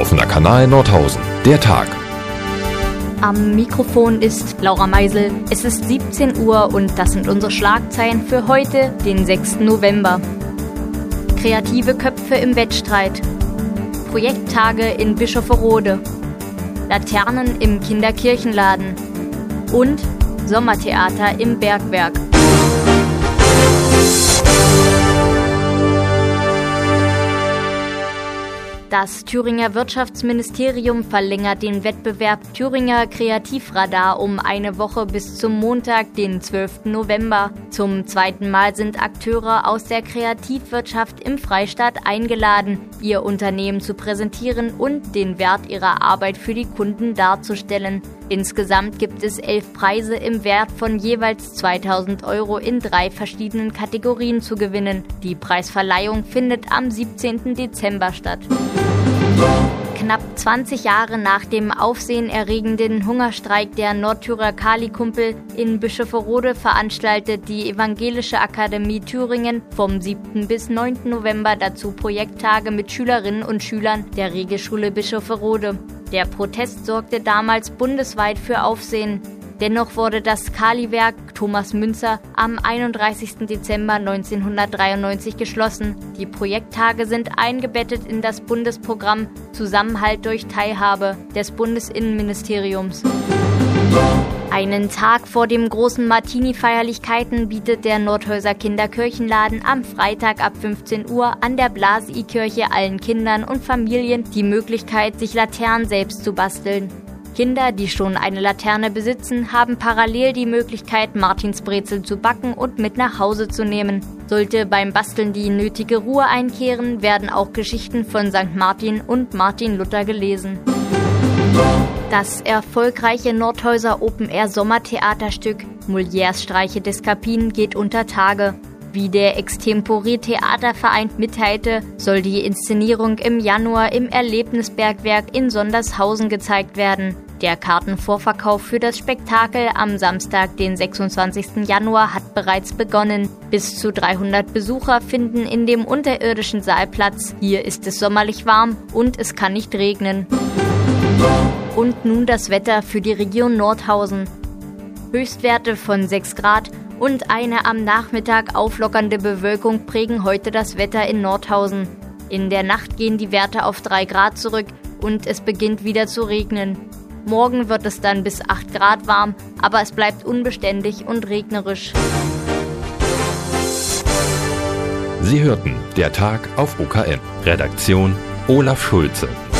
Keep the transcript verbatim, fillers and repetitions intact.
Offener Kanal Nordhausen. Der Tag. Am Mikrofon ist Laura Meisel. Es ist siebzehn Uhr und das sind unsere Schlagzeilen für heute, den sechsten November. Kreative Köpfe im Wettstreit. Projekttage in Bischofferode. Laternen im Kinderkirchenladen. Und Sommertheater im Bergwerk. Das Thüringer Wirtschaftsministerium verlängert den Wettbewerb Thüringer Kreativradar um eine Woche bis zum Montag, den zwölften November. Zum zweiten Mal sind Akteure aus der Kreativwirtschaft im Freistaat eingeladen, ihr Unternehmen zu präsentieren und den Wert ihrer Arbeit für die Kunden darzustellen. Insgesamt gibt es elf Preise im Wert von jeweils zweitausend Euro in drei verschiedenen Kategorien zu gewinnen. Die Preisverleihung findet am siebzehnten Dezember statt. Knapp zwanzig Jahre nach dem aufsehenerregenden Hungerstreik der Nordthyrer Kali-Kumpel in Bischofferode veranstaltet die Evangelische Akademie Thüringen vom siebten bis neunten November dazu Projekttage mit Schülerinnen und Schülern der Regelschule Bischofferode. Der Protest sorgte damals bundesweit für Aufsehen. Dennoch wurde das Kali-Werk Thomas Münzer am einunddreißigsten Dezember neunzehnhundertdreiundneunzig geschlossen. Die Projekttage sind eingebettet in das Bundesprogramm Zusammenhalt durch Teilhabe des Bundesinnenministeriums. Einen Tag vor den großen Martini-Feierlichkeiten bietet der Nordhäuser Kinderkirchenladen am Freitag ab fünfzehn Uhr an der Blasi-Kirche allen Kindern und Familien die Möglichkeit, sich Laternen selbst zu basteln. Kinder, die schon eine Laterne besitzen, haben parallel die Möglichkeit, Martinsbrezel zu backen und mit nach Hause zu nehmen. Sollte beim Basteln die nötige Ruhe einkehren, werden auch Geschichten von Sankt Martin und Martin Luther gelesen. Das erfolgreiche Nordhäuser Open-Air-Sommertheaterstück Molières Streiche des Scapin geht unter Tage. Wie der Extempore-Theaterverein mitteilte, soll die Inszenierung im Januar im Erlebnisbergwerk in Sondershausen gezeigt werden. Der Kartenvorverkauf für das Spektakel am Samstag, den sechsundzwanzigsten Januar, hat bereits begonnen. Bis zu dreihundert Besucher finden in dem unterirdischen Saal Platz. Hier ist es sommerlich warm und es kann nicht regnen. Und nun das Wetter für die Region Nordhausen. Höchstwerte von sechs Grad und eine am Nachmittag auflockernde Bewölkung prägen heute das Wetter in Nordhausen. In der Nacht gehen die Werte auf drei Grad zurück und es beginnt wieder zu regnen. Morgen wird es dann bis acht Grad warm, aber es bleibt unbeständig und regnerisch. Sie hörten Der Tag auf O K N. Redaktion Olaf Schulze.